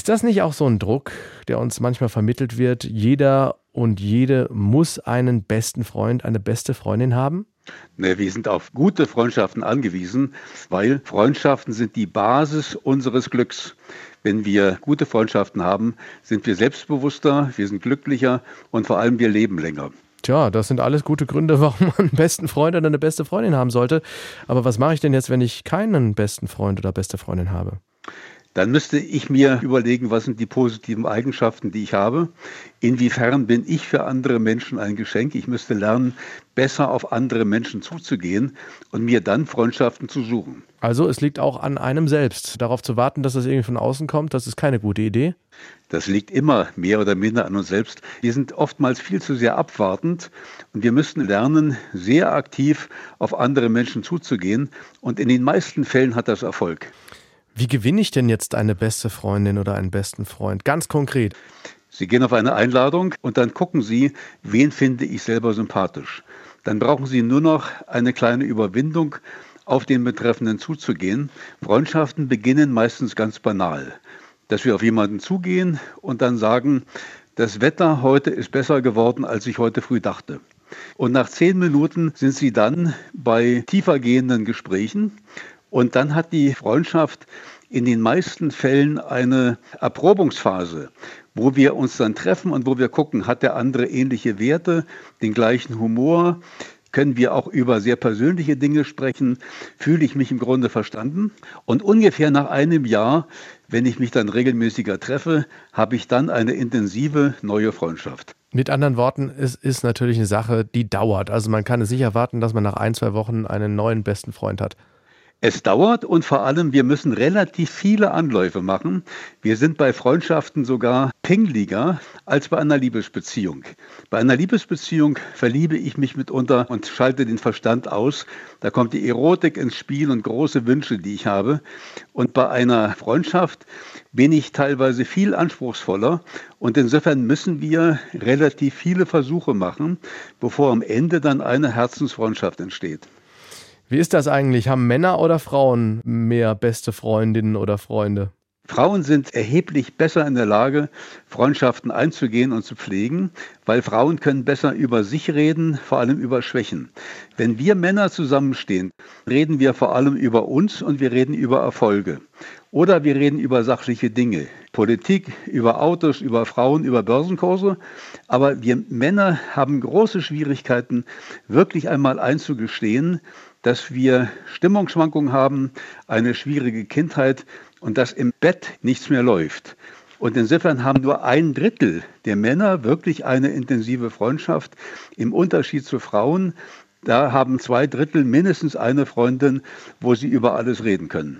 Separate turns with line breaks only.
Ist das nicht auch so ein Druck, der uns manchmal vermittelt wird? Jeder und jede muss einen besten Freund, eine beste Freundin haben?
Ne, wir sind auf gute Freundschaften angewiesen, weil Freundschaften sind die Basis unseres Glücks. Wenn wir gute Freundschaften haben, sind wir selbstbewusster, wir sind glücklicher und vor allem wir leben länger.
Tja, das sind alles gute Gründe, warum man einen besten Freund oder eine beste Freundin haben sollte. Aber was mache ich denn jetzt, wenn ich keinen besten Freund oder beste Freundin habe?
Dann müsste ich mir überlegen, was sind die positiven Eigenschaften, die ich habe. Inwiefern bin ich für andere Menschen ein Geschenk? Ich müsste lernen, besser auf andere Menschen zuzugehen und mir dann Freundschaften zu suchen.
Also es liegt auch an einem selbst. Darauf zu warten, dass das irgendwie von außen kommt, das ist keine gute Idee.
Das liegt immer mehr oder minder an uns selbst. Wir sind oftmals viel zu sehr abwartend und wir müssen lernen, sehr aktiv auf andere Menschen zuzugehen. Und in den meisten Fällen hat das Erfolg.
Wie gewinne ich denn jetzt eine beste Freundin oder einen besten Freund? Ganz konkret.
Sie gehen auf eine Einladung und dann gucken Sie, wen finde ich selber sympathisch. Dann brauchen Sie nur noch eine kleine Überwindung, auf den Betreffenden zuzugehen. Freundschaften beginnen meistens ganz banal, dass wir auf jemanden zugehen und dann sagen, das Wetter heute ist besser geworden, als ich heute früh dachte. Und nach 10 Minuten sind Sie dann bei tiefergehenden Gesprächen und dann hat die Freundschaft in den meisten Fällen eine Erprobungsphase, wo wir uns dann treffen und wo wir gucken, hat der andere ähnliche Werte, den gleichen Humor, können wir auch über sehr persönliche Dinge sprechen, fühle ich mich im Grunde verstanden. Und ungefähr nach einem Jahr, wenn ich mich dann regelmäßiger treffe, habe ich dann eine intensive neue Freundschaft.
Mit anderen Worten, es ist natürlich eine Sache, die dauert. Also man kann es nicht erwarten, dass man nach 1, 2 Wochen einen neuen besten Freund hat.
Es dauert und vor allem, wir müssen relativ viele Anläufe machen. Wir sind bei Freundschaften sogar pingliger als bei einer Liebesbeziehung. Bei einer Liebesbeziehung verliebe ich mich mitunter und schalte den Verstand aus. Da kommt die Erotik ins Spiel und große Wünsche, die ich habe. Und bei einer Freundschaft bin ich teilweise viel anspruchsvoller. Und insofern müssen wir relativ viele Versuche machen, bevor am Ende dann eine Herzensfreundschaft entsteht.
Wie ist das eigentlich? Haben Männer oder Frauen mehr beste Freundinnen oder Freunde?
Frauen sind erheblich besser in der Lage, Freundschaften einzugehen und zu pflegen, weil Frauen können besser über sich reden, vor allem über Schwächen. Wenn wir Männer zusammenstehen, reden wir vor allem über uns und wir reden über Erfolge. Oder wir reden über sachliche Dinge, Politik, über Autos, über Frauen, über Börsenkurse. Aber wir Männer haben große Schwierigkeiten, wirklich einmal einzugestehen, dass wir Stimmungsschwankungen haben, eine schwierige Kindheit und dass im Bett nichts mehr läuft. Und insofern haben nur 1/3 der Männer wirklich eine intensive Freundschaft. Im Unterschied zu Frauen, da haben 2/3 mindestens eine Freundin, wo sie über alles reden können.